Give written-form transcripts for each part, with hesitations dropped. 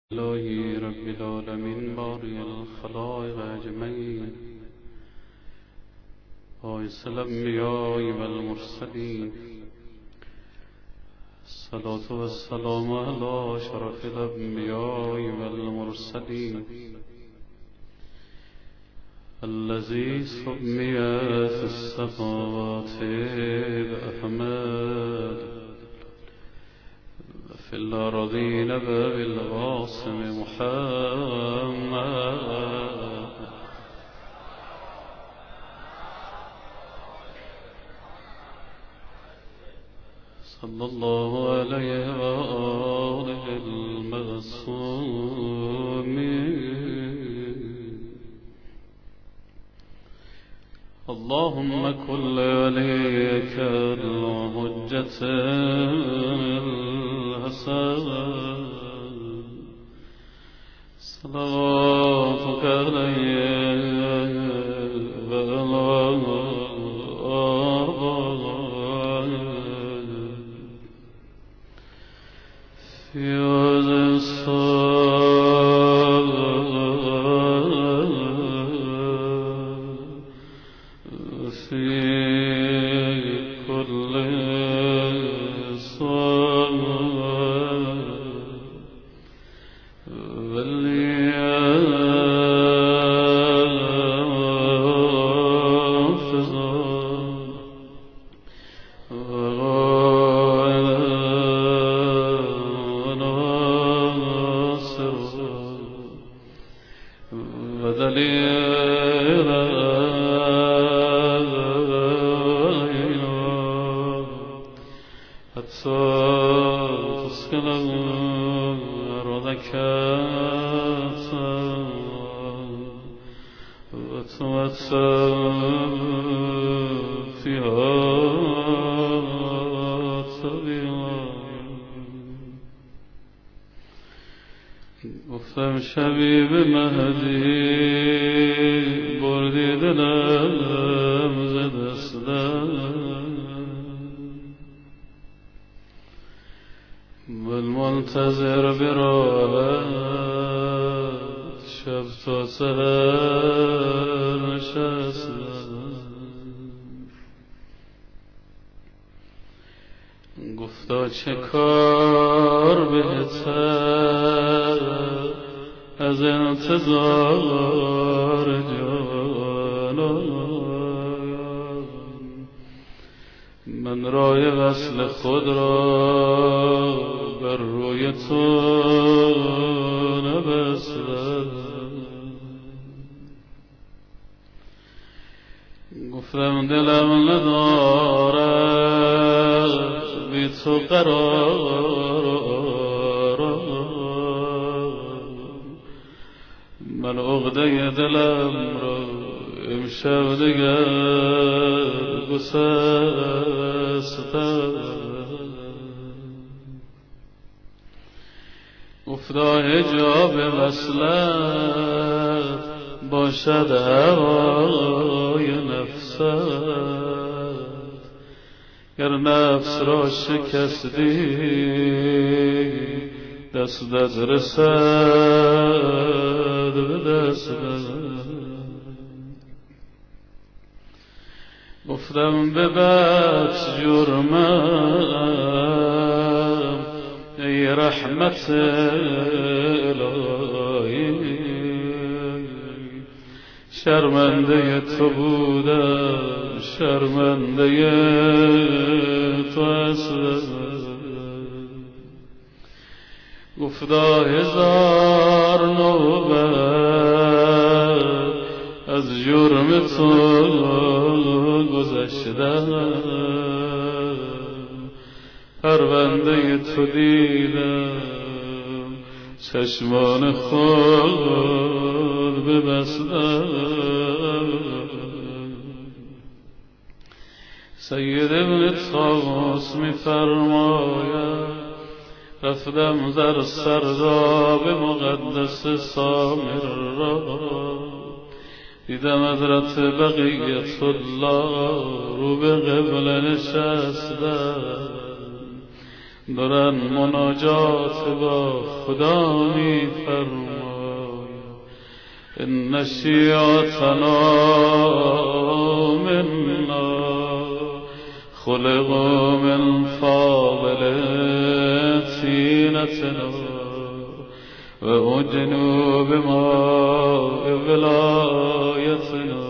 الله رب العالمین باری الخلائق اجمعین باعث الانبیاء والمرسلین الصلاة والسلام علی شرف الانبیاء والمرسلین الذی سمی فی السماوات بأحمد في الأرضين بالقاسم محمد صلى الله عليه وآله المعصومين اللهم كن وليك الحجة صلواتك عليه وعلى في هذا في كل گفتم شبیب مهدی بردی دلم ز دستم والمنتظر براحت شب تا سحر نشستم گفتا چه کار بهتر از انتظار جانان من رای وصل خود را بر روی تو نبستم گفتم دلم ندارد بی تو قرار من عقده دلم را امشب دیگر گسستم گفتا حجاب وصلت باشد هوای نفست گر نفس را شکستی دستت رسد به دستم گفتم ببخش جرمم ای رحمت الهی شرمنده تو بودم شرمنده تو هستم گفتا هزار نوبت از جرم تو گذشتم پرونده تو دیدم چشمان خود ببستم سید ابن طاووس می فرماید رفتم در سرداب مقدس سامر را دیدم حضرت بقیت الله رو به قبله نشستم دارن مناجات با خدا می فرمای ان شیعتنا منا خلقوا من فاضل طینتنا و اجنوا بماء ولایتنا.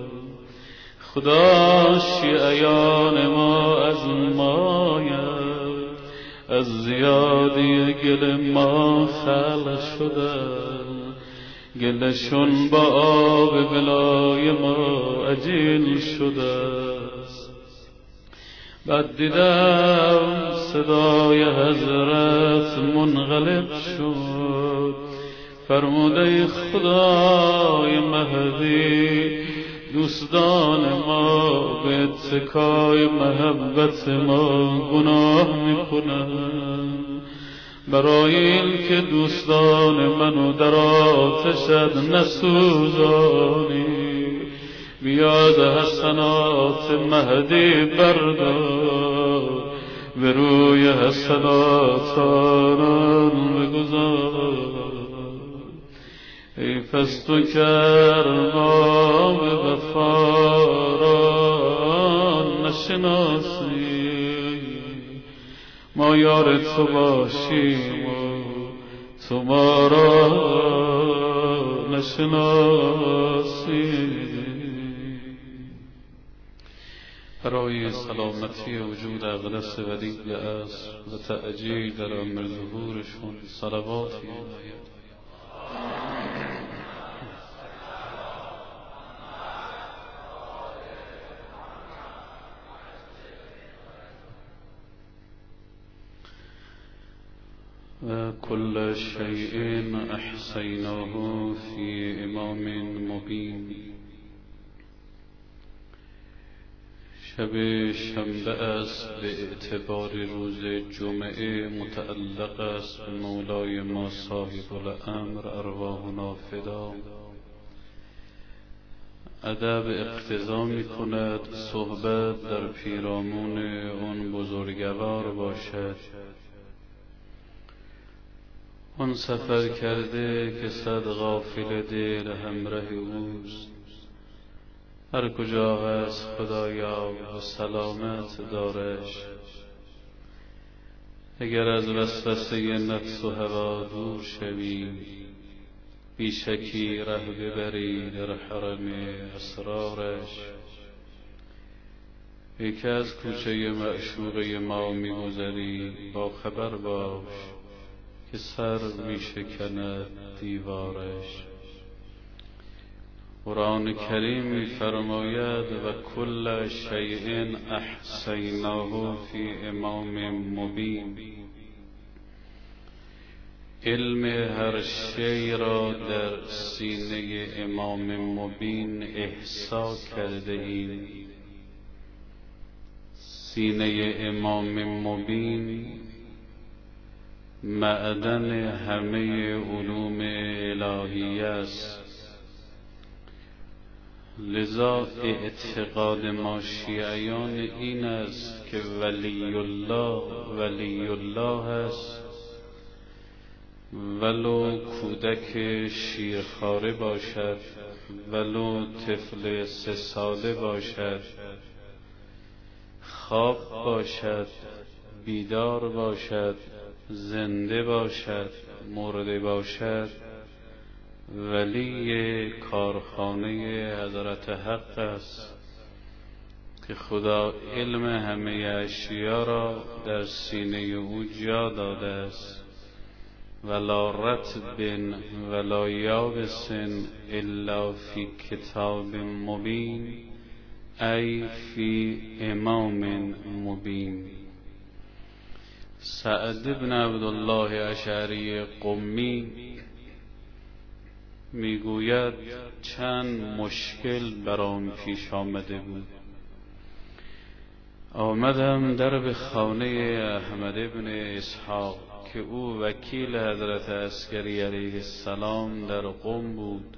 خدا شیعیان ما از مایه، از زیادی گل ما خلق شده، گلشون با آب بلای ما عجین شده. بعد دیدم صدای حضرت منقلب شد، فرموده خدای مهدی دوستان ما به اتکای محبت ما گناه میکنن، برای این که دوستان منو در آتشت نسوزانی بیاد حسنات مهدی بردار به روی حسنات آنان بگذار. ای پس تو کرما به وفا را نشناسی، ما یار تو باشیم و تو ما را نشناسی. برای سلامتی وجود اقدس ولی اصر و تعجیل در امر ظهورشون صلواتی باید. و کل شیء احصیناه فی امام مبین. شب شنبه است، به اعتبار روز جمعه متعلق است به مولای ما صاحب الامر ارواحنا فدا. ادب اقتضا می کند صحبت در پیرامون اون بزرگوار باشد، اون سفر کرده که صد غافل دل همراه اوست. هر کجا هست خدایا و سلامت دارش. اگر از وسوسه نفس و هوا دور شوی، بیشکی ره ببری در حرم اسرارش. ای که از کوچه معشوقه ما میگذری، با خبر باش که سر میشکند دیوارش. قرآن کریم می‌فرماید و کل شیء احصیناه فی امام مبین. علم هر شی را در سینه امام مبین احصا کرده ایم. سینه امام مبین معدن همه علوم الهی است. لذا اعتقاد ما شیعیان این است که ولی الله است، ولو کودک شیرخواره باشد، ولو طفل 3 ساله باشد، خواب باشد، بیدار باشد، زنده باشد، مرده باشد، ولی کارخانه حضرت حق است که خدا علم همه اشیا را در سینه او جا داده است. ولا رطب ولا یابس الا فی کتاب مبین، ای فی امام مبین. سعد بن عبدالله اشعری قمی میگوید چند مشکل برام پیش آمده بود. آمدم در به خانه احمد بن اسحاق که او وکیل حضرت عسکری علیه السلام در قم بود.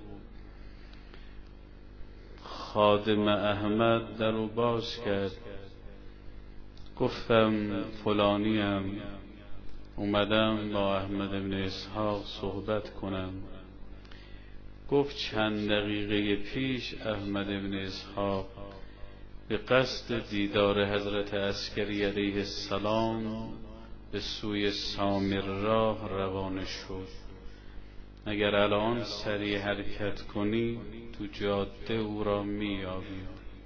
خادم احمد در او باز کرد. گفتم فلانیم، اومدم با احمد بن اسحاق صحبت کنم. گفت چند دقیقه پیش احمد بن اسحاق به قصد دیدار حضرت عسکری علیه السلام به سوی سامرا روانه شد. اگر الان سریع حرکت کنی تو جاده او را می‌یابی.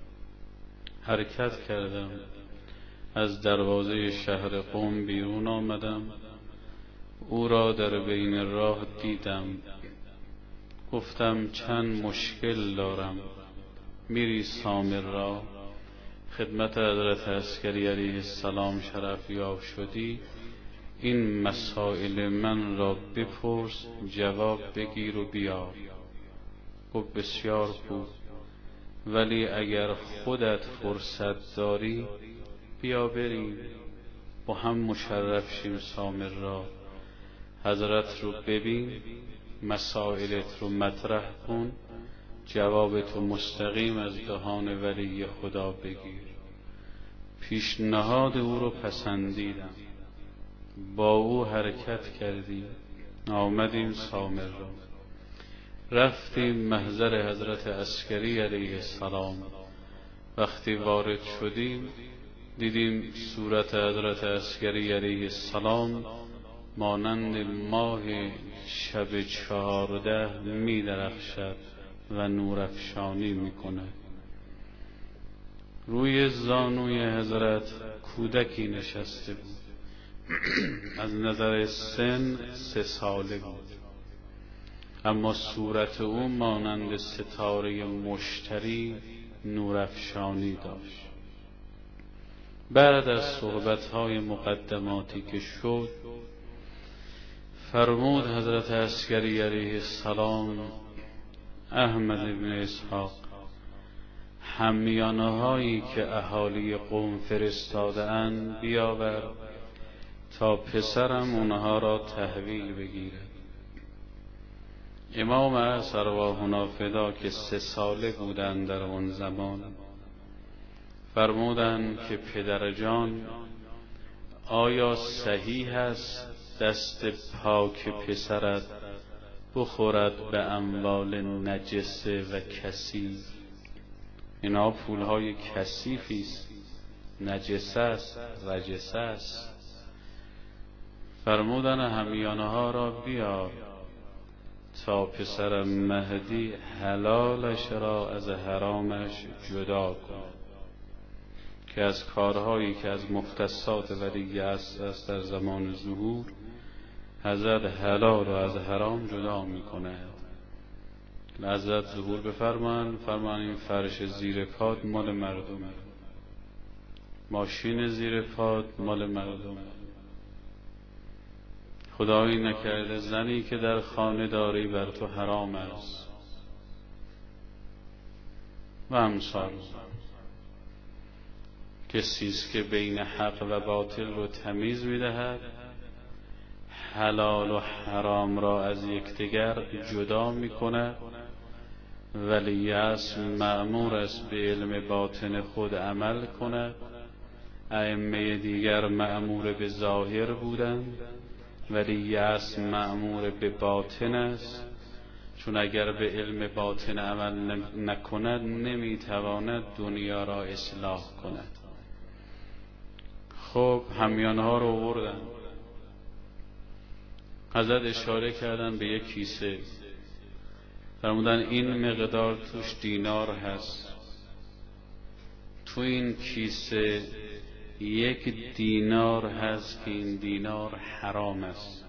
حرکت کردم، از دروازه شهر قم بیرون آمدم، او را در بین راه دیدم. گفتم چند مشکل دارم، میری سامرا؟ خدمت حضرت عسکری علیه السلام شرفیاب شدی، این مسائل من را بپرس، جواب بگیر و بیار. گفت بسیار خوب، ولی اگر خودت فرصت داری بیا بریم با هم مشرف شیم سامرا. حضرت رو ببین، مسائلت رو مطرح کن، جوابتو مستقیم از دهان ولی خدا بگیر. پیشنهاد او رو پسندیدم، با او حرکت کردیم، آمدیم سامرا. رفتیم محضر حضرت عسکری علیه السلام. وقتی وارد شدیم دیدیم صورت حضرت عسکری علیه السلام مانند ماه شب 14 می درخشد و نورافشانی می کند. روی زانوی حضرت کودکی نشسته بود. از نظر سن 3 ساله بود، اما صورت او مانند ستاره مشتری نورافشانی داشت. بعد از صحبت‌های مقدماتی که شد، فرمود حضرت عسکری علیه السلام احمد بن اسحاق، همیانه هایی که اهالی قوم فرستاده اند بیاور تا پسرم اونها را تحویل بگیرد. امام ارواحنا فدا که 3 ساله بودند در آن زمان، فرمودند که پدر جان، آیا صحیح است دست پاک پسرت بخورد به اموال نجسه و کثیف؟ اینا پولهای کثیفی است، نجسه است، رجسه است. فرمودن همیانه ها را بیار تا پسر مهدی حلالش را از حرامش جدا کند، که از کارهایی که از مختصات ولی است در زمان ظهور، حضرت حلال را از حرام جدا می کند. حضرت ظهور بفرمان، این فرش زیر پاد مال مردمه، ماشین زیر پاد مال مردمه. خدایی نکرده زنی که در خانه داری بر تو حرام است و امثال. کسی است که بین حق و باطل رو تمیز می‌دهد، حلال و حرام را از یکدیگر جدا می‌کند. ولی است مأمور است به علم باطن خود عمل کند. ائمه دیگر مأمور به ظاهر بودند، ولی است مأمور به باطن است، چون اگر به علم باطن عمل نکند نمیتواند دنیا را اصلاح کند. خب همیانها رو آوردن. حضرت اشاره کردن به یک کیسه، فرمودن این مقدار توش دینار هست. تو این کیسه 1 دینار هست که این دینار حرام است.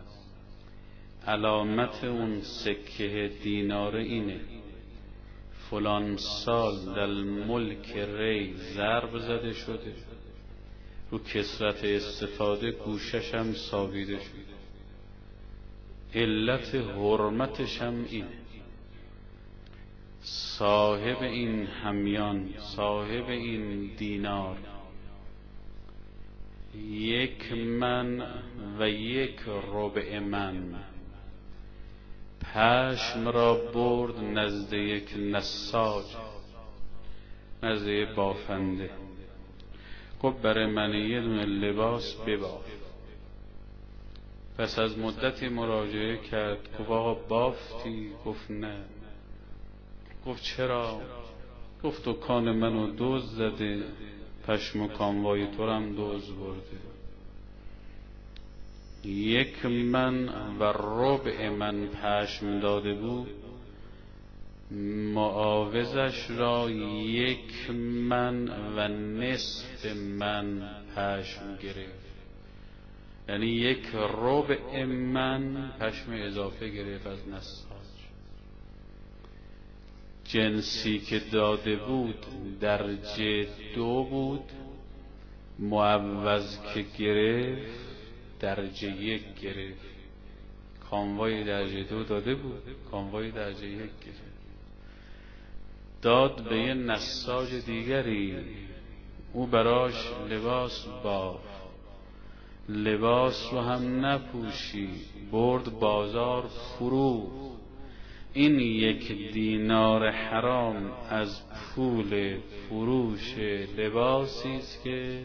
علامت اون سکه دینار اینه: فلان سال در ملک ری ضرب زده شده، رو کثرت استفاده گوشش هم سابیده شده. علت حرمتش هم اینه. صاحب این همیان، صاحب این دینار 1 من و 1 ربع من پشم را برد نزد یک نساج، نزد یک بافنده. گفت برای من 1 دونه لباس بباف. پس از مدتی مراجعه کرد. گفت آقا بافتی؟ گفت نه. گفت چرا؟ گفت دکان منو دزد زده، پشم و کاموای تو هم دزد برده. 1 من و ربع من پشم داده بود، معاوضش را 1 من و نصف من پشم گرفت. یعنی 1/4 من پشم اضافه گرفت از نساج. جنسی که داده بود درجه 2 بود، معوض که گرفت درجه 1 گرفت. کاموای درجه 2 داده بود، کاموای درجه 1 گرفت. داد به یه نساج دیگری، او براش لباس بافت. لباس رو هم نپوشی، برد بازار فروخت. این 1 دینار حرام از پول فروش لباسی است که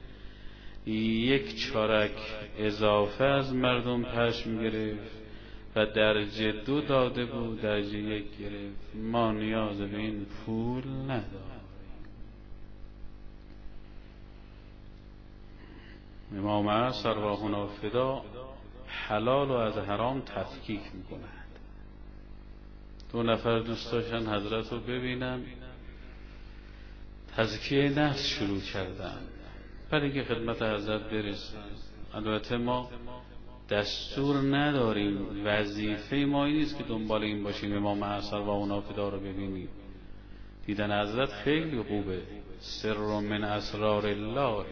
1/4 اضافه از مردم پشم گرفت و درجه 2 داده بود، درجه 1 گرفت. ما نیاز به این پول نداریم. امام عصر ارواحنا فدا حلال و از حرام تفکیک میکنند. 2 نفر دوست داشتن حضرت رو ببینن، تزکیه نفس شروع کردن برای که خدمت حضرت برسن. البته ما دستور نداریم، وظیفه ما این نیست که دنبال این باشیم امام عصر و اونا فدا رو ببینیم. دیدن حضرت خیلی خوبه، سر من اسرار الله.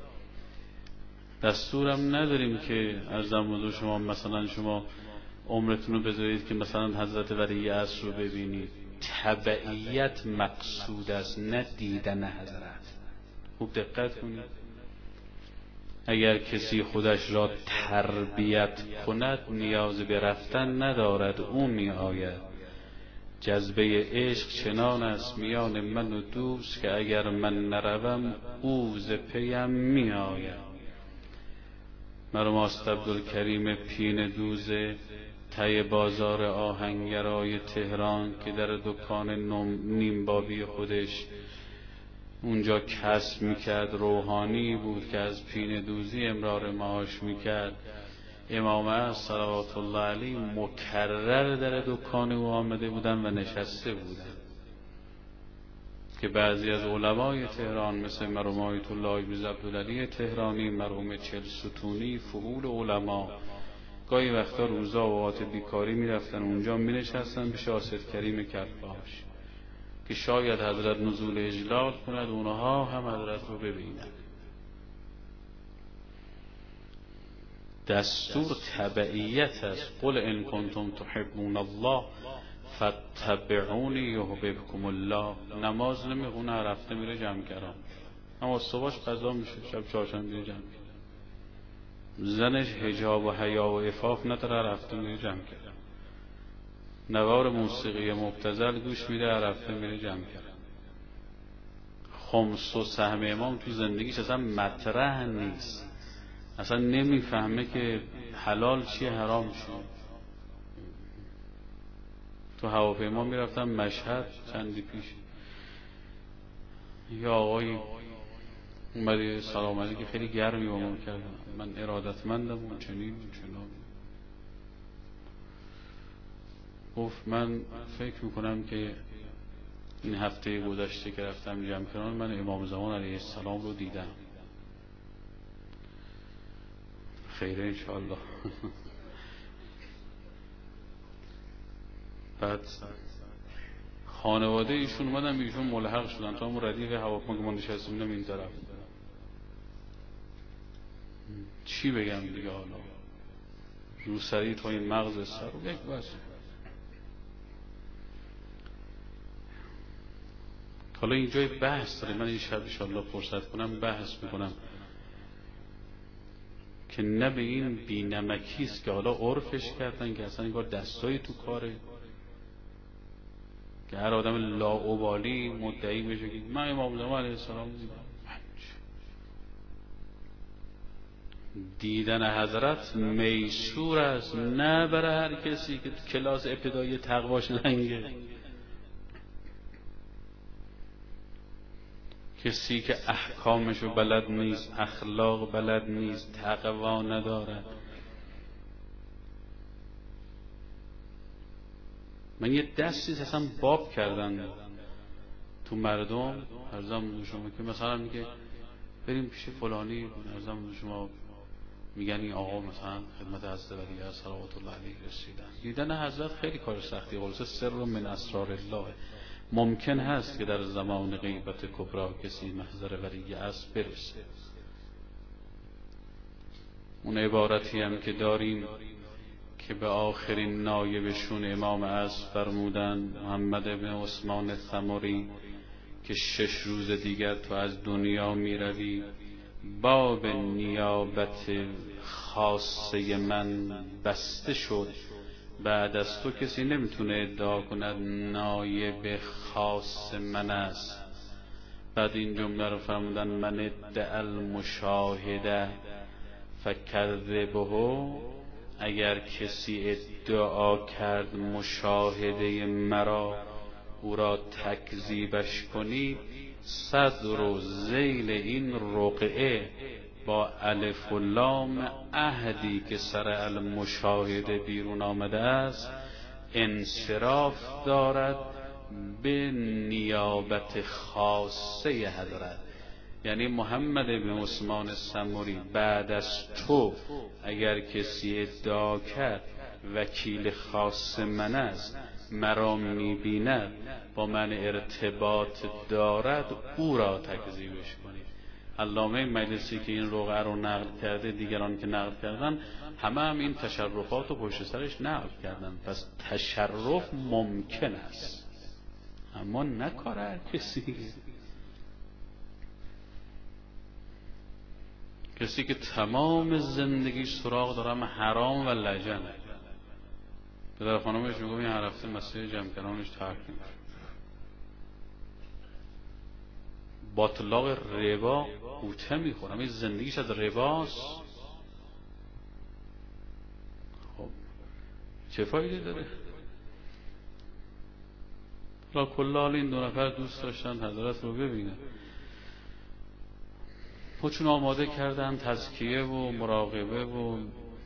دستورم نداریم که از حضور شما مثلا شما عمرتون رو بذارید که مثلا حضرت ولی عصر رو ببینید. تبعیت مقصود است، نه دیدن حضرت. خوب دقت کنید. اگر کسی خودش را تربیت کند نیاز به رفتن ندارد، او می آید. جذبه عشق چنان است میان من و دوست که اگر من نروم او ز پیم می آید. مرحوم است عبدالکریم پین دوزه ته بازار آهنگرای تهران که در دکان نیمبابی خودش اونجا کسب میکرد، روحانی بود که از پین دوزی امرار معاش میکرد. امام عصر صلوات الله علیه مکرر در دکان او آمده بودن و نشسته بودن که بعضی از علمای تهران مثل مرحوم آیت الله ابن عبدالعلی تهرانی، مرحوم چلستونی، فحول علما گاهی وقتا روزا و اوقات بیکاری میرفتن اونجا مینشستن به شاسد کریم کفاش که شاید حضرت نزول اجلال کند، اونها هم حضرت رو ببینن. دستور تبعیت است. قل ان کنتم تحبون الله فاتبعونی یحببکم الله. نماز نمیخونه، رفته میره جمعگران، اما صبحش قضا میشه، شب چهارشنبه جمع. زنش حجاب و حیا و عفاف نداره، رفته میره جمعگران. نوار موسیقی مبتذل گوش میده، رفته میره جمعگران. خمس و سهم امام تو زندگیش اصلا مطرح نیست، اصلا نمیفهمه که حلال چیه حرام چیه. تو هواپیما میرفتم مشهد چندی پیش، یا آقایی اومده سلام علیکم خیلی گرمی با ما کردن، من ارادتمندم و چنین چنان. گفت من فکر میکنم که این هفته گذشته که رفتم جمعگران من امام زمان علیه السلام رو دیدم. خیره انشاءالله. بعد خانواده ایشون اومدن به ایشون ملحق شدن، تا همون ردیف هواپیما که ما نشستیم این طرف. چی بگم دیگه، حالا روسری تا این مغز سر و یک بس. حالا اینجای بحث داره، من این شب انشاءالله فرصت کنم بحث میکنم که نه به این بینمکیست که حالا عرفش کردن که اصلا انگار دستایی تو کاره، که هر آدم لاابالی مدعی بشه که من امام زمان علیه السلام دیدم. دیدن حضرت میسور است، نه برای هر کسی که کلاس ابتدایی تقواش لنگه، کسی که احکامشو بلد نیست، اخلاق بلد نیست، تقوا ندارد. من یه دستی اصلا باب کردن تو مردم، عرضم شما که مثلا میگه بریم پیش فلانی، عرضم شما میگن این آقا مثلا خدمت حضرت ولی صلوات الله علیه رسیدن. دیدن حضرت خیلی کار سختی، خلاصه سر من اسرار الله. ممکن هست که در زمان غیبت کبرا کسی محضر ولی است برسه. اون عبارتی هم که داریم که به آخرین نایبشون امام عصر فرمودن، محمد بن عثمان ثمری، که 6 روز دیگر تو از دنیا میروی، باب نیابت خاصه من بسته شد، بعد از تو کسی نمیتونه ادعا کند نایب خاص من است. بعد این جمله رو فرمودن من ادعا المشاهده فکذبه، اگر کسی ادعا کرد مشاهده مرا، او را تکذیبش کنی، صدر و ذیل این رقعه با الف و لام عهدی که سر المشاهده بیرون آمده است انصراف دارد به نیابت خاصه حضرت. یعنی محمد بن عثمان ثمری، بعد از تو اگر کسی ادعا کرد وکیل خاص من است، مرا میبیند، با من ارتباط دارد، او را تکذیبش کنید. علامه مجلسی که این رقعه رو نقل کرده، دیگران که نقل کردن، همه هم این تشرفات و پشت سرش نقل کردن. پس تشرف ممکن است، اما نه کار هر کسی. کسی که تمام زندگی سراغ دارم حرام و لجن، پدر خانمش میگم این هر هفته مسیح جمع کردنش ترک نمیشه. باطلاق ربا قوطه میخورم، این زندگیش از رباست. خب چه فایده داره؟ لا کلال این 2 نفر دوست داشتن حضرت رو ببینن، خودشون آماده کردن تزکیه و مراقبه و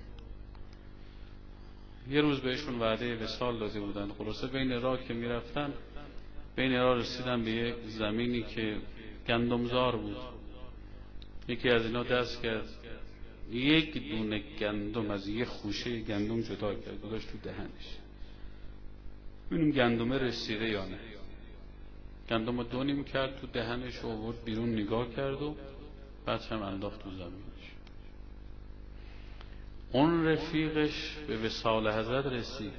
یه روز بهشون وعده وصال داده بودن. خلاصه بین راه که میرفتن، بین راه رسیدن به یک زمینی که گندمزار بود. یکی از اینا دست کرد، یک دونه گندم از یه خوشه گندم جدا کرد، گذاشت تو دهنش، ببینیم گندمه رسیده یا نه. گندم رو 2 نیم کرد تو دهنش و آورد بیرون، نگاه کرد و بعد هم انداخت تو زمینش. اون رفیقش به وصال حضرت رسید،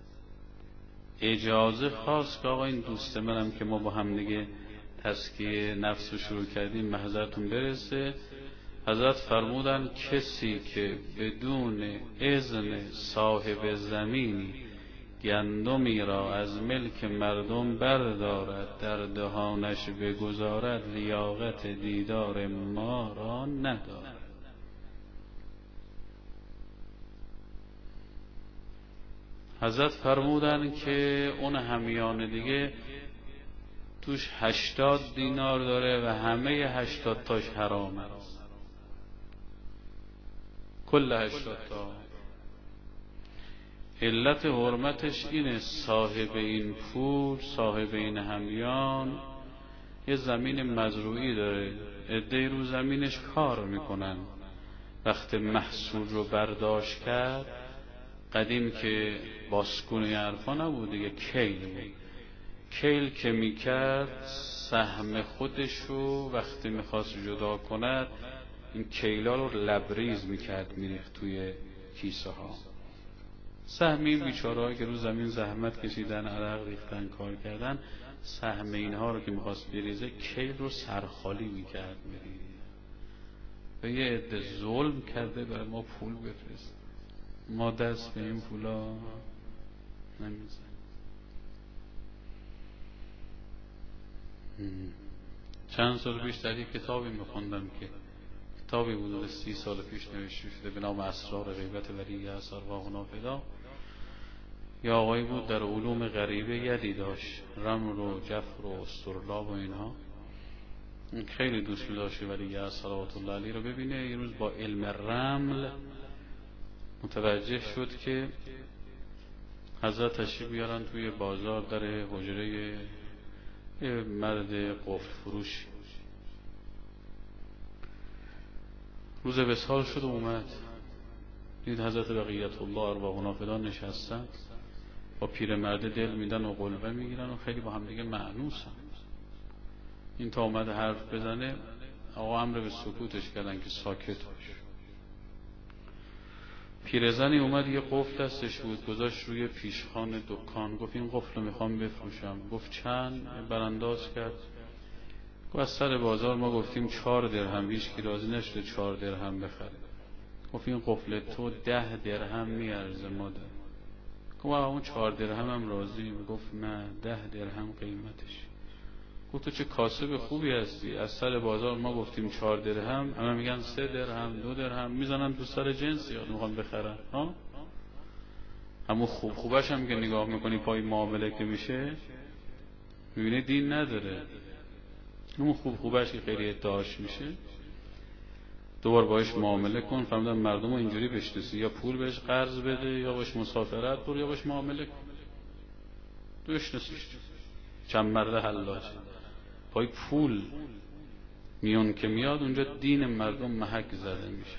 اجازه خواست که آقا این دوست منم که ما با هم دیگه تزکیه نفس رو شروع کردیم به حضرتون برسه. حضرت فرمودن کسی که بدون اذن صاحب زمینی گندمی را از ملک مردم بردارد، در دهانش بگذارد، لیاقت دیدار ما را ندارد. حضرت فرمودن که اون همیان دیگه توش 80 دینار داره و همه 80 تاش حرام است، کل 80 تا. علت حرمتش اینه صاحب این پول، صاحب این همیان یه زمین مزروعی داره، عده‌ای رو زمینش کار میکنن. وقت محصول رو برداشت کرد، قدیم که باسکونی حرفا نبود دیگه، کیل بود. کیل که میکرد سهم خودشو وقتی میخواست جدا کند، این کیلا رو لبریز میکرد، میریخت توی کیسه ها. سهم این بیچاره‌ها که رو زمین زحمت کشیدن، عرق ریختن، کار کردن، سهم اینها رو که میخواست بریزه، کیل رو سرخالی میکرد میریخت. و یه عده ظلم کرده برای ما پول بفرست، ما دست به این پولا نمیزن. چند سال پیش در یک کتابی میخوندم که کتابی حدود 30 سال پیش نوشته شده به نام اسرار غیبت ولی از ارواحنا فدا. یا آقایی بود در علوم غریبه یدی داشت، رمل و جفر و استرلاب و اینها، خیلی دوست داشت ولی از صلوات الله علیه رو ببینه. یه روز با علم رمل متوجه شد که حضرت تشریف بیارن توی بازار در حجره یه مرد قفل فروش. روز وصال شد و اومد، دید حضرت بقیت الله ارواحنا فدا نشستن، با پیرمرد دل میدن و قلبه میگیرن و خیلی با هم دیگه مأنوسن. این تا اومد حرف بزنه، آقا امر به سکوتش کردن که ساکت باش. پیرزنی اومد، یه قفل دستش بود، گذاشت روی پیشخان دکان، گفت این قفل رو میخوام بفروشم. گفت چند؟ برانداز کرد، گفت از سر بازار ما گفتیم 4 درهم، هیچ کی راضی نشده 4 درهم بخره. گفت این قفل تو 10 درهم میارزه مادر. گفت اون 4 درهم هم راضی؟ گفت نه 10 درهم قیمتش. گفت تو چه کاسب خوبی هستی، از سر بازار ما گفتیم 4 درهم، همه میگن 3 درهم 2 درهم، میزنن تو سر جنسی ها میخوان بخرن. همون خوبش هم که نگاه میکنی پای معامله که میشه میبینی دین نداره. همون خوبش که خیلی ادعاش میشه دوبار باش معامله کن. فهمیدن مردم رو اینجوری بشناسی، یا پول بهش قرض بده، یا باش مسافرت برو، یا باش معامله کن، بشناسیش. چند مرده حلاج پای پول میون که میاد اونجا دین مردم محک زده میشه.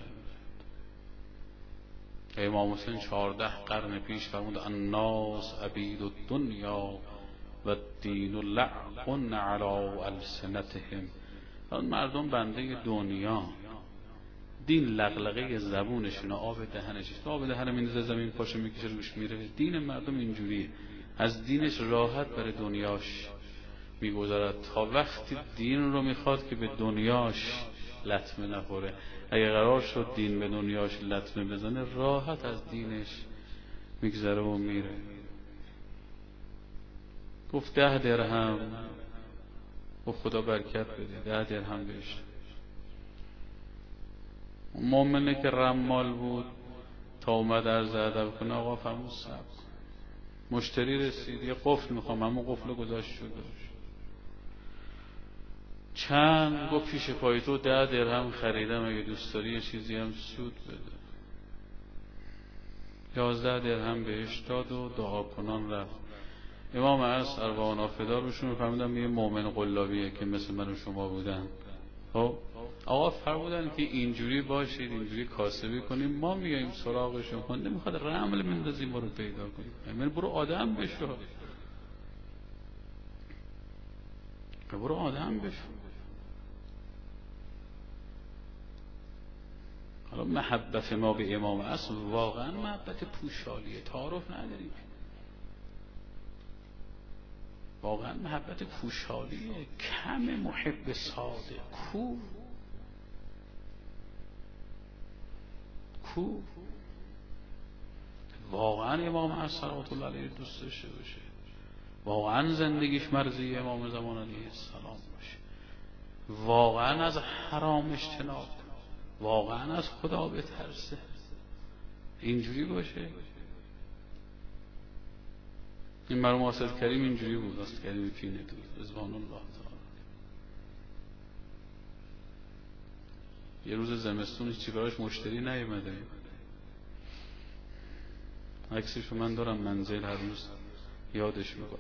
امام حسین 14 قرن پیش فرمود الناس عبید الدنیا و الدین لعب علی السنتهم. مردم بنده دنیا، دین لغلقه زبونشون، آب دهنش، آب دهن میندازه زمین پاشو میکشه روش میره. دین مردم اینجوریه، از دینش راحت برای دنیاش میگذارد تا وقتی دین رو میخواد که به دنیاش لطمه نخوره. اگه قرار شد دین به دنیاش لطمه بزنه راحت از دینش میگذره و میره. گفت 10 درهم. گفت خدا برکت بده، 10 درهم بهش. مومنه که رمال بود تا اومد عرض ادب کنه، آقا فرمود صبر. مشتری رسید، یه قفل میخوام، همون قفل گذاشت شده. چند؟ گفت پیش پای تو 10 درهم خریدم، اگه دوست داری یه چیزی هم سود بده. 11 درهم بهش داد و دعا کنان رفت. امام عصر ارواحنا فدا روشون فهمیدم یه مؤمن قلابیه که مثل من و شما بودن. خب آقا فرمودن که اینجوری باشید، اینجوری کاسبی کنیم، ما میگیم سراغشون، نمیخواد رمل مندازیم ما رو پیدا کنیم. من برو آدم بشو، برو آدم بشو. حالا محبت ما به امام عصر واقعا محبت پوشالیه، تعارف نداریم، واقعا محبت پوشالیه. کم محب صادق کو واقعا امام عصر صلوات الله علیه دوست داشته باشه، واقعا زندگیش مرضی امام زمان علیه السلام باشه، واقعا از حرام اجتناب، واقعا از خدا بترسه، اینجوری باشه. این مرحوم اسد کریم اینجوری بود، اسد کریم پینه بود رضوان الله تعالی. یه روز زمستون هیچی براش مشتری نیومده، عکسشو من دارم منزل، هر روز یادش میکنم.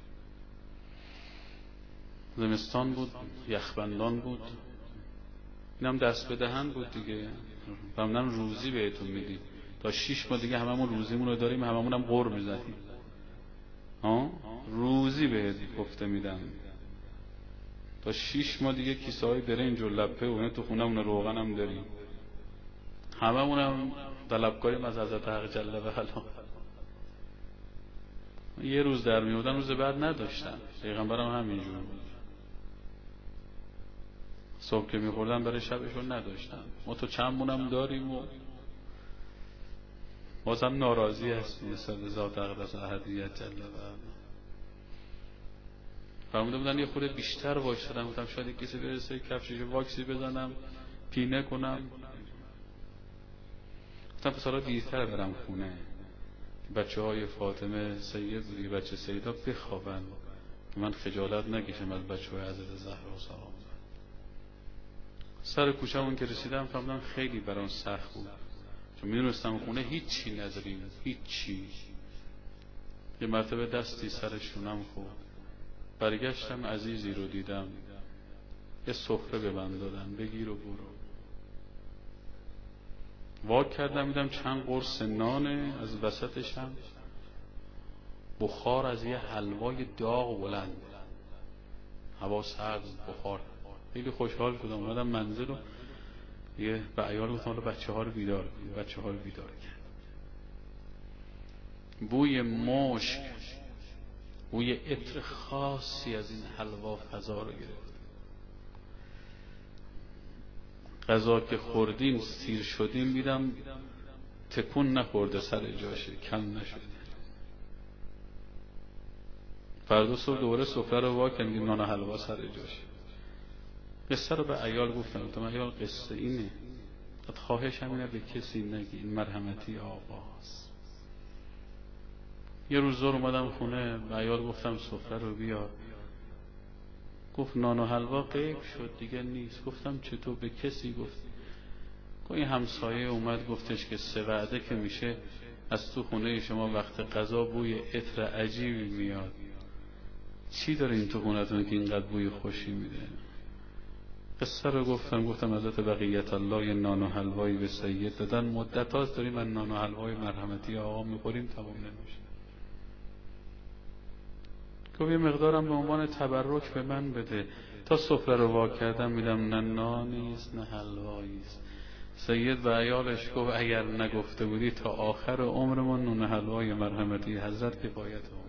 زمستان بود، یخبندان بود، اینم دست به دهن بود دیگه، فرمودن روزی بهتون میدیم، تا 6 ماه دیگه هممون روزیمون رو داریم، هممون هم قر میزنیم، روزی بهت گفته میدم، تا 6 ماه دیگه کیسه های برنج و لپه و اینا تو خونمون روغن هم داریم، هممون هم طلبکاریم از حضرت حق جل و علا. یه روز در میودن، روز بعد نداشتن، پیغمبرم همینجور بود، صبح که میخوردن برای شبشون نداشتن، ما تو چندمونم داریم و بازم ناراضی هستیم نسبت به ذات اقدس احدیت جل و علا. فرموده بودن یه خورده بیشتر وایسادم، گفتم شاید کسی برسه کفششو واکسی بزنم پینه کنم. گفتم پسرها دیرتر برم خونه، بچه های فاطمه سید بودی، بچه سیدا بخوابن، من خجالت نکشم از بچه های حضرت زهرا سلام. سر کوچه‌مون که رسیدم فهمیدم خیلی برام سخت بود، چون میدونستم خونه هیچی نداریم، هیچی. یه مرتبه دستی سر شونم خورد، برگشتم عزیزی رو دیدم، یه سفره به من دادن، بگیر و برو. واک کردم دیدم چند قرص نانه، از وسطشم بخار از یه حلوای داغ بلند، هوا سرد بخار. خیلی خوشحال شدم، اومدم منزل رو یه به عیال گفتم حالا بچه ها رو بیدار کنید. بچه ها رو بیدار کرد. بوی مشک، بوی عطر خاصی از این حلوا فضا رو گرفت. غذا که خوردیم سیر شدیم، دیدم تکون نخورده، سر جاشه، کم نشده. فردا صبح دوباره سفره رو وا کردیم، نان و حلوا سر جاشه. قصه رو به عیال گفتم عیال قصه اینه، خواهشم اینه به کسی نگی، این مرحمتی آقاست. یه روز زور اومدم خونه، به عیال گفتم سفره رو بیار. گفت نان و حلوا غیب شد دیگه نیست. گفتم چطور؟ به کسی گفت؟ این همسایه اومد گفتش که 3 وعده که میشه از تو خونه شما وقت غذا بوی عطر عجیبی میاد. چی داره این تو خونتون که اینقدر بوی خوشی میده؟ قصه رو گفتم حضرت بقیت الله یه نان و حلوایی به سید دادن، مدت هاست داریم من نان و حلوای مرحمتی آقا میخوریم، تمام نمیشه. گفت یه مقدارم به عنوان تبرک به من بده. تا سفره رو وا کردم میدم نه نانیست نه حلواییست. سید و عیالش گفت اگر نگفته بودی تا آخر عمرمون نون حلوای مرحمتی حضرت کفایت بود.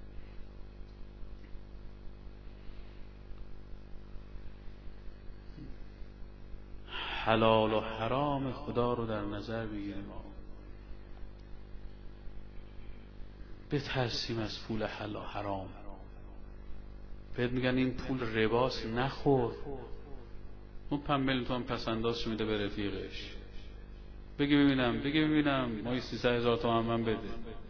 حلال و حرام خدا رو در نظر بگیریم، بترسیم از پول حرام. بهت میگن این پول رباست، نخور. اون 5 میلیون تومان پسندازش میده به رفیقش، بگی ببینم مایی 300,000 تومان من بده.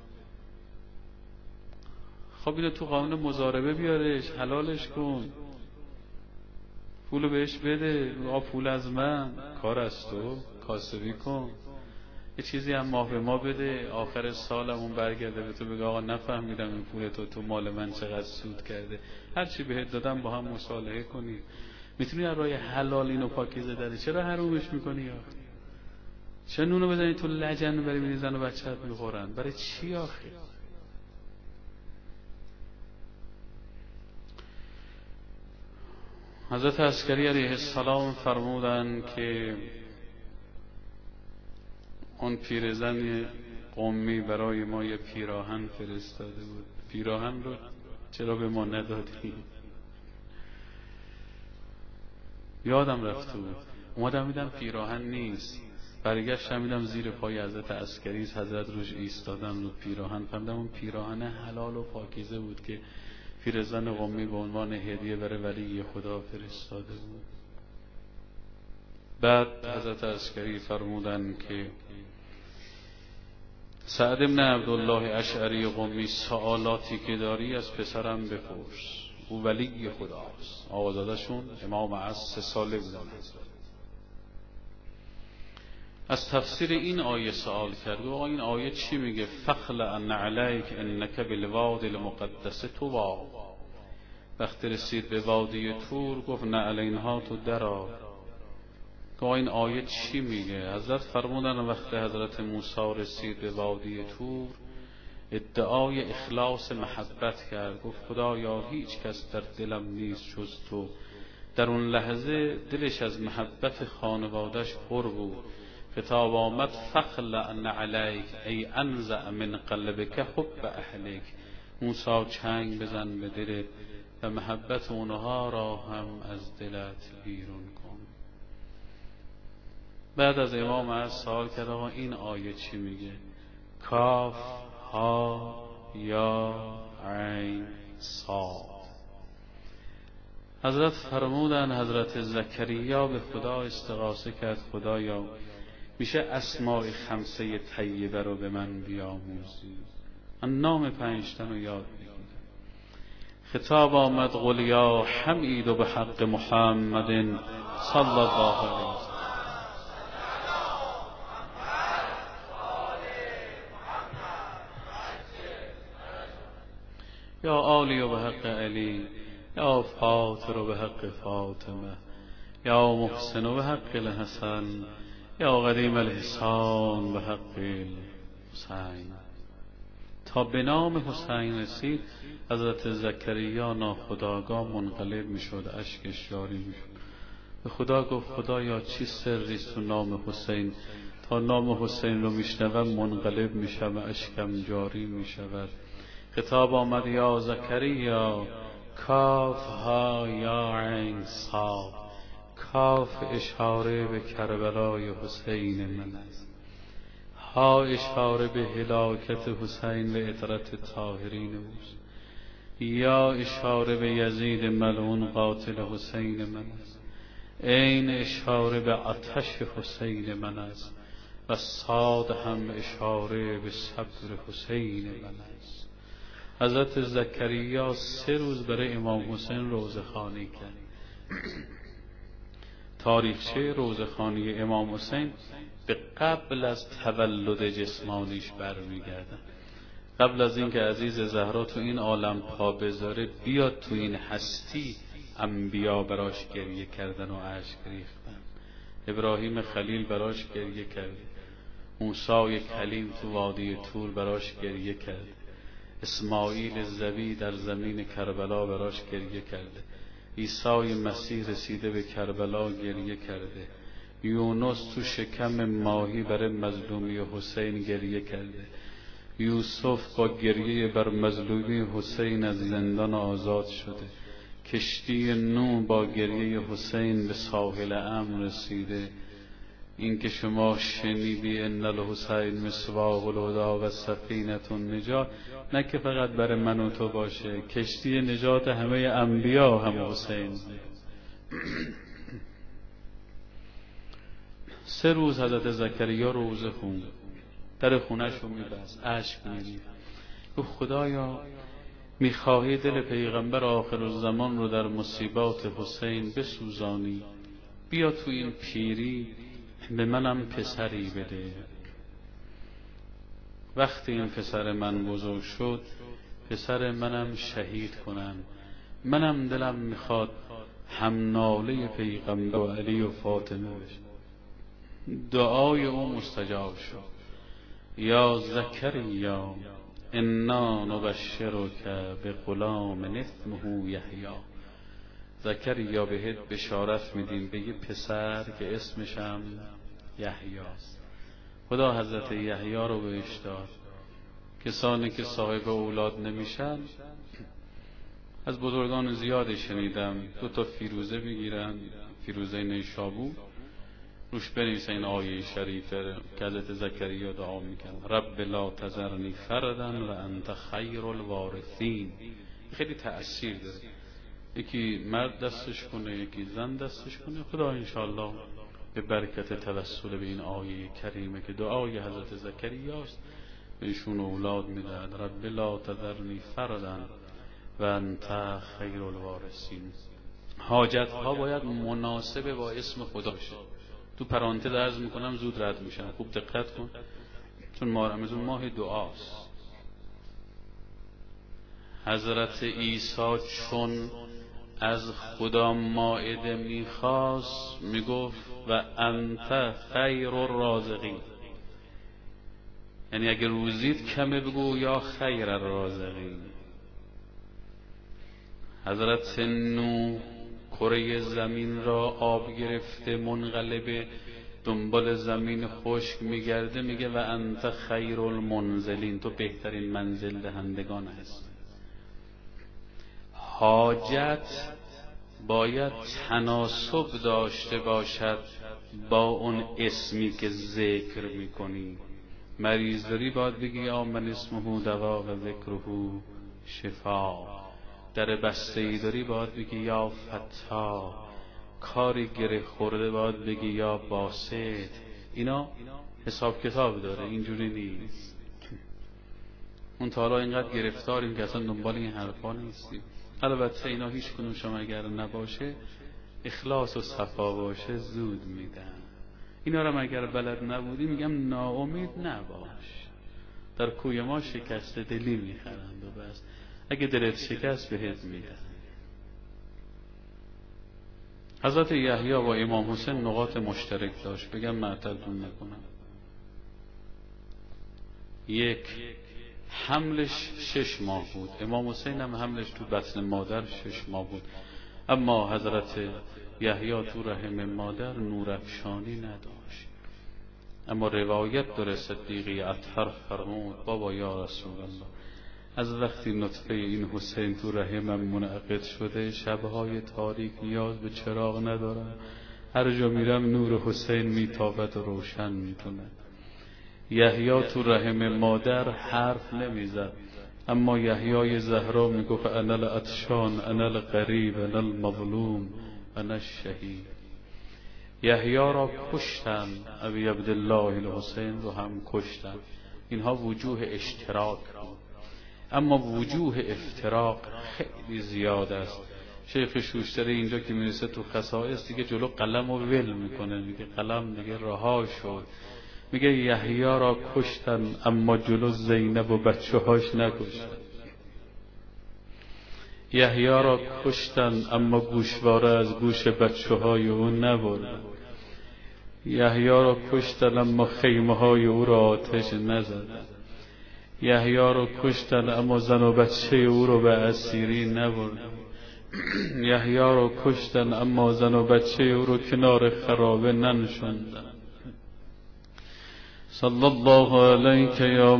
خب اینو تو قانون مضاربه بیارش، حلالش کن، پولو بهش بده. پول از من، کار از تو، کاسبی کن. یه چیزی هم ماه به ما بده، آخر سالمون برگرده به تو بگه آقا نفهمیدم این پول تو مال من چقدر سود کرده. هرچی بهت دادم با هم مصالحه کنی. میتونی از راه حلال اینو پاکیزه داری، چرا حرومش میکنی آخه؟ چرا نونو بزنی تو لجن بری میری زن و بچه‌ت میخورن؟ برای چی آخه؟ حضرت عسکری علیه السلام فرمودن که اون پیرزن قمی برای ما یه پیراهن فرستاده بود. پیراهن رو چرا به ما ندادی؟ یادم رفته بود. اومدم میدم پیراهن نیست، برگشتم میدم زیر پای حضرت عسکری، حضرت روش ایستادن رو پیراهن. فهمیدم اون پیراهن حلال و پاکیزه بود که پیرزن قمی به عنوان هدیه برای ولی خدا فرستاده بود. بعد حضرت عسکری فرمودن که سعد بن عبدالله اشعری قمی، سوالاتی که داری از پسرم بپرس، او ولی خداست. آقازادشون امام عصر 3 ساله بودن. از تفسیر این آیه سوال کرد، آقا این آیه چی میگه؟ فخلع علیک انک بالوادی المقدس طوی. وقتی رسید به وادی طور گفت نعلینها تو درآ. آقا این آیه چی میگه؟ حضرت فرمودن وقتی حضرت موسی رسید به وادی طور ادعای اخلاص محبت کرد. گفت خدایا هیچ کس در دلم نیست جز تو. در اون لحظه دلش از محبت خانوادش پر بود. خطاب آمد فخلع علیک ای انزع من قلبک حب اهلک. موسی چنگ بزن به دلت و محبت اونها را هم از دلت بیرون کن. بعد از امام از سوال کرد آقا این آیه چی میگه؟ کاف ها یا عین صاد. حضرت فرمودن حضرت زکریا به خدا استغاثه کرد خدایا میشه اسماء خمسه طیبه رو به من بیاموزی؟ من نام 5 تا رو یاد بگیرم. خطاب آمد قل یا حمید به حق محمد صلی الله علیه وسلم. یا آلی و به حق علی، یا فاطر و به حق فاطمه، یا محسن و به حق الحسن، یا قدیم الحسان به حق حسین. تا به نام حسین رسید حضرت زکریا ناخودآگاه منقلب میشد، اشکش جاری میشد. به خدا گفت خدایا چی سری است تو نام حسین؟ تا نام حسین رو میشنوم منقلب میشم، اشکم جاری میشود. خطاب آمد یا زکریا کاف ها یا عین صاد. کاف اشاره به کربلای حسین من است، ها اشاره به هلاکت حسین و عترت طاهرین اوست، یا اشاره به یزید ملعون قاتل حسین من است، عین اشاره به آتش حسین من است و صاد هم اشاره به صبر حسین من است. حضرت زکریا 3 روز برای امام حسین روزخوانی کرد. تاریخچه روزخوانی امام حسین به قبل از تولد جسمانیش برمیگردن. قبل از اینکه عزیز زهرا تو این عالم پا بذاره بیاد تو این هستی، انبیا براش گریه کردن و اشک ریختن. ابراهیم خلیل براش گریه کرد، موسی کلیم تو وادی طور براش گریه کرد، اسماعیل ذبی در زمین کربلا براش گریه کرده، عیسی مسیح رسیده به کربلا گریه کرده، یونس تو شکم ماهی برای مظلومی حسین گریه کرده، یوسف با گریه بر مظلومی حسین از زندان آزاد شده، کشتی نوح با گریه حسین به ساحل امن رسیده. این که شما شنیدی ان الحسین مصباح الهدی و سفینة النجات، نه که فقط برای من و تو باشه، کشتی نجات همه انبیا هم حسین. 3 روز حضرت زکریا روزه خوند، در خونش رو میبست، اشک میریخت. گفت خدایا میخواهی دل پیغمبر آخر الزمان رو در مصیبات حسین بسوزانی، بیا تو این پیری به منم پسری بده. وقتی این پسر من بزرگ شد پسر منم شهید کنم، منم دلم میخواد هم ناله پیغمبر و علی و فاطمه بشه. دعای او مستجاب شد. یا زکریا انا نبشرک به غلام اسمه یحیی. زکریا بهت بشارت میدیم به یه پسر که اسمش هم یحیی است. خدا حضرت یحیی رو بهش داد. کسانی که صاحب اولاد نمیشن، از بزرگان زیادی شنیدم 2 فیروزه بگیرن، فیروزه نیشابور، روش بنویسن این آیه شریفه که حضرت زکریا دعا میکنه رب لا تذرنی فردا و انت خیر الوارثین. خیلی تأثیر داره. یکی مرد دستش کنه، یکی زن دستش کنه، خدا انشاءالله به برکت توسل به این آیه کریمه که دعای حضرت زکریاست بهشون اولاد میدهد. رب لا تذرنی فردا و انت خیر الوارثین. حاجت ها باید مناسب با اسم خدا بشه. تو پرانتز عرض میکنم زود رد میشن، خوب دقت کن، چون ماه رمضان ماه دعاست. حضرت عیسی چون از خدا مائده میخواست میگفت و انت خیر الرازقین، یعنی اگه روزیت کمه بگو یا خیر الرازقین. حضرت نوح کره زمین را آب گرفته منقلب دنبال زمین خشک میگرده، میگه و انت خیر المنزلین، تو بهترین منزل دهندگان هست. حاجت باید تناسب داشته باشد با اون اسمی که ذکر میکنی. مریض داری باید بگی یا من اسمه دوا و ذکره شفا. در بسته ای داری باید بگی یا فتا، کاری گره خورده باید بگی یا باسط. اینا حساب کتاب داره، اینجوری نیست. اون تا حالا اینقدر گرفتاریم که اصلا دنبال این حرفا نیستیم. البته اینا هیچ کنونشم اگر نباشه، اخلاص و صفا باشه زود میدن. اینا رو اگر بلد نبودی میگم ناامید نباش. در کوی ما شکست دلی میخرند و بس. اگه دلت شکست بهت میدن. حضرت یحیی با امام حسین نقاط مشترک داشت، بگم معطلتون نکنم. یک، حملش 6 ماه بود. امام حسین هم حملش تو بطن مادر 6 ماه بود. اما حضرت یحیی تو رحم مادر نورافشانی نداشت. اما روایت داره صدیقی اطهر فرمود بابا یا رسول الله، از وقتی نطفه این حسین تو رحمم منعقد شده، شبهای تاریک نیاز به چراغ ندارم، هر جا میرم نور حسین میتابد و روشن میکنه. یحیی تو رحم مادر حرف نمیزد، اما یحیی زهرا میگفت انا العطشان، انا الغریب، انا المظلوم، انا الشهید. یحیی را کشتن، ابی عبدالله الحسین رو هم کشتن. اینها وجوه اشتراک بود، اما وجوه افتراق خیلی زیاد است. شیخ شوشتری اینجا که میرسه تو خصائص دیگه جلو قلم و ول میکنه، میگه قلم دیگه رها شد. میگه یحیی را کشتن اما جلو زینب و بچه هاش نکشتن. یحیی را کشتن اما گوشواره از گوش بچه های او نبردن. یحیی را کشتن اما خیمه های او را آتش نزدن. یحیی را کشتن اما زن و بچه او را به اسیری نبردن. یحیی را کشتن اما زن و بچه او را کنار خرابه ننشاندن. صلی الله علیک یا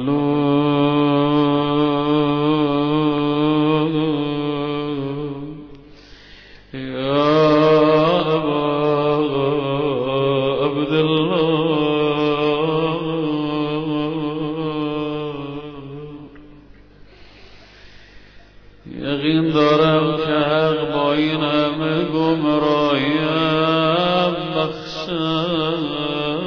مظلوم یا ابا عبدالله. یقین دارم که حق با این همه گمراهیم بخشد.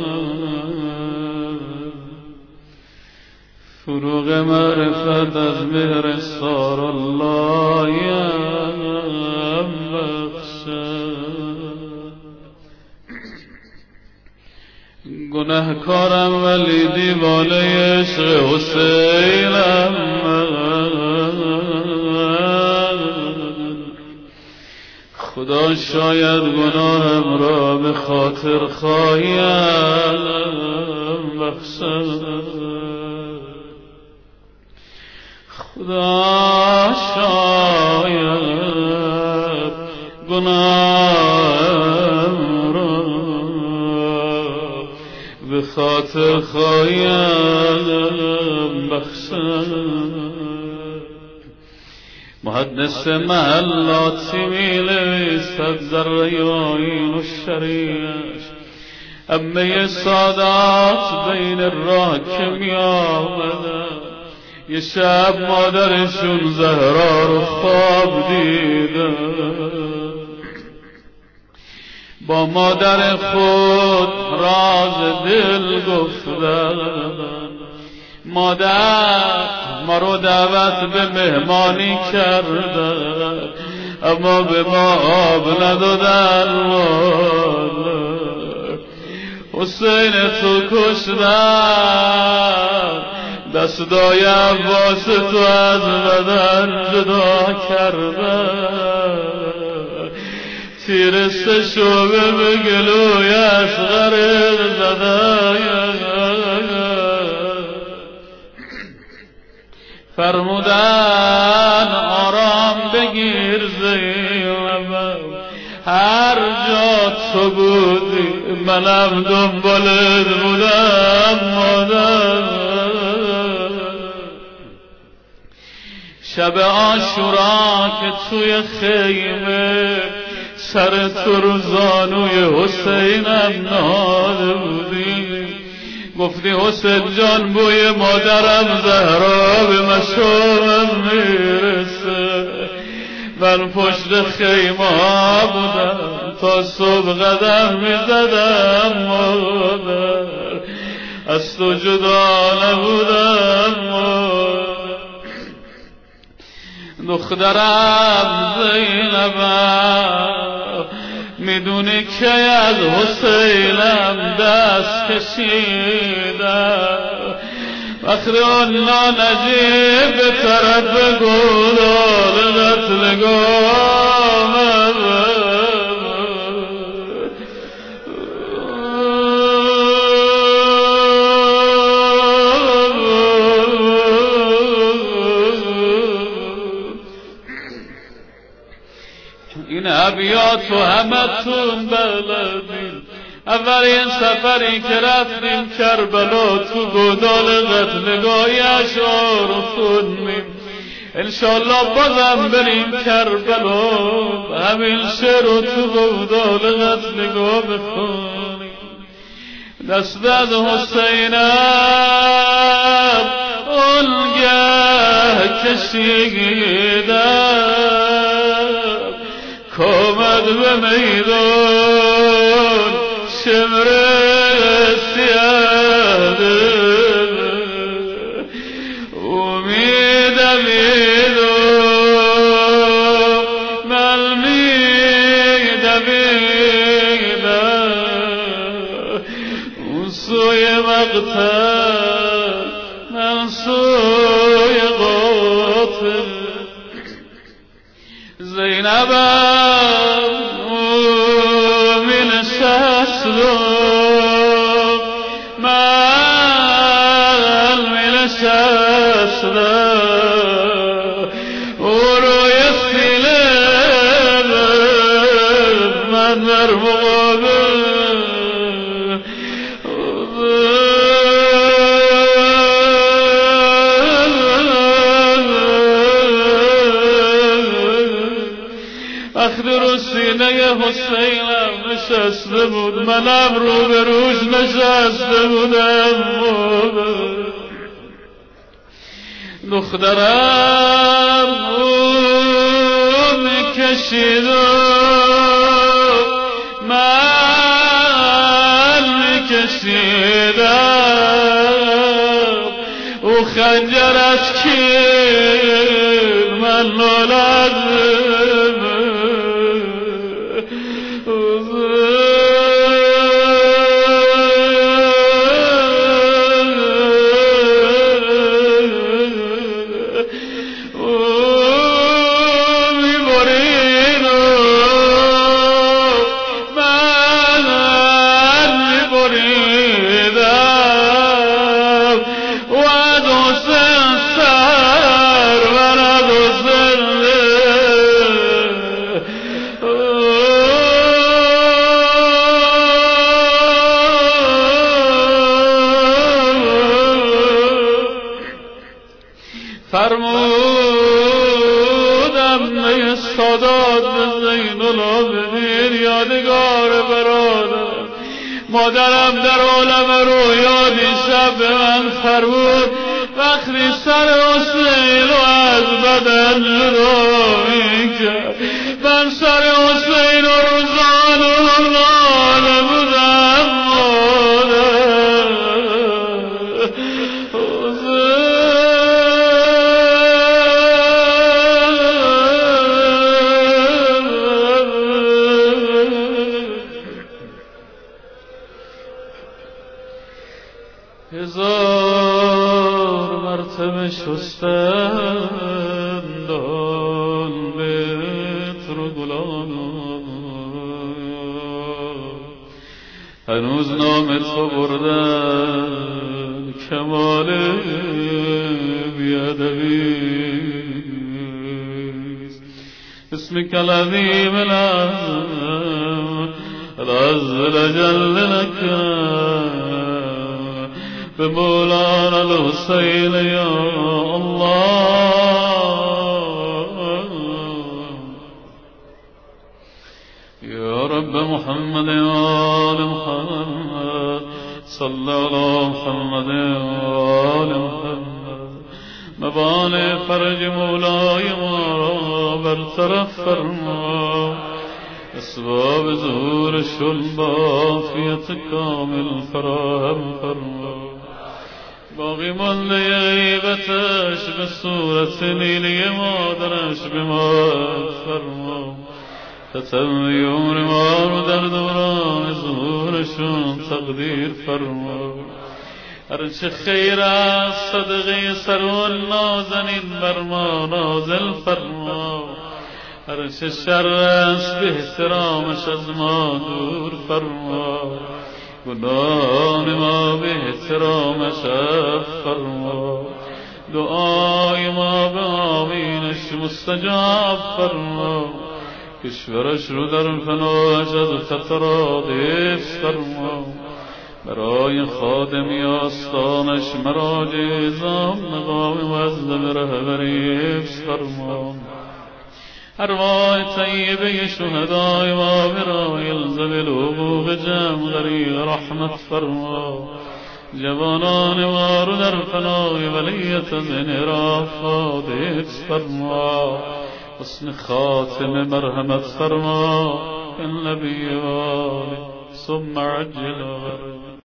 فروغ معرفت از مهر سار الله بخشد. گناهکارم ولی دیوانه عشق حسینم. خدا شاید گناهم را به خاطر خواهیم بخشد. خدا شاید گناهم را به خاطر خواهیم بخشد. محدث محلاتی می نویسد در ریاحین الشریعش، عمه سادات بین راه که می آمدن، یه شب مادرشون زهرا رو خواب دیدن. با مادر خود راز دل گفتن، مادر ما رو دعوت به مهمانی کردن اما به ما آب ندادن. حسین تو کشتن، دستای عباس تو از بدن جدا کردن. تیر سه شعبه به گلوی اصغر زدن. فرمودن آرام بگیر زینب، هر جا تو بودی منم دنبالت بودم مادر. شب عاشورا که توی خیمه سر تو رو زانوی حسینم نهاده بودی، گفتی حسین جان بوی مادرم زهرا به مشامم میرسه. من پشت خیمه بودم تا صبح قدم میزدم مادر، از تو جدا نبودم مادر. دخترم زینبم میدونی که از حسینم دست کشیدم، وقتی آن نجیب به طرف گلال قتلگاه این ابیات و همتون بلدین. اولین سفری که رفتیم کربلا تو گودال قتلگاهی اشعار و خوندیم. انشالله بازم بریم کربلا همین شعر رو تو گودال قتلگاه بخونیم. دست از حسینم اونگه کشیدم، کامد به میدان شمر سیاده، امیدم ایدان من میدویدم، اون سوی مقتل من سوی قاتل. زینبم می نشستم، من می نشستم، او روی سینه من در مقابل وقتی رو سینه حسینم نشسته بود، منم رو به روش نشسته بودم. دخترم میکشیدم، من میکشیدم، او خنجر از کیل من نالزم. فرمودم نی سادات زین العابدین یادگار برادر، مادرم در عالم رویا دیشب به من فرمود وقتی سر حسین رو از بدن جدا میکرد، من سر حسین رو روزان و روزان بودم هزار مرتبه شستند آن بطر و گلان، هنوز نام تو بردن کمال بیادبیست. اسمک العظیم العز جل لکم به مولانا الحسین یا الله، یا رب محمد و آل محمد، صلی علی محمد و آل محمد. مبان فرج مولای ما برطرف فرما، اسباب ظهورشون با عافیت کامل فراهم فرما. باقی مانده غیبتش به صورت نیلی مادرش به ما فرما. ختم عمر ما رو در دوران ظهورشون تقدیر فرما. هرچه خیر از صدقه سرو نازنین بر ما نازل فرما، هرچه شر است به احترامش از ما دور فرما. گناهان ما به احترامش عفو فرما، دعای ما به آمینش مستجاب فرما. کشورش رو در فناش از خطرات حفظ فرما، برای خادمی آستانش مراج اعظام مقام وزد رهبری حفظ فرما. ارواح طیبه شهدای ما برای الزبل حقوق جمع غریق رحمت فرما. جوانان ما رو در فنای ولیت از انحرافات حفظ فرما. حسن خاتم مرحمت فرما. النبی و آله ثم عجل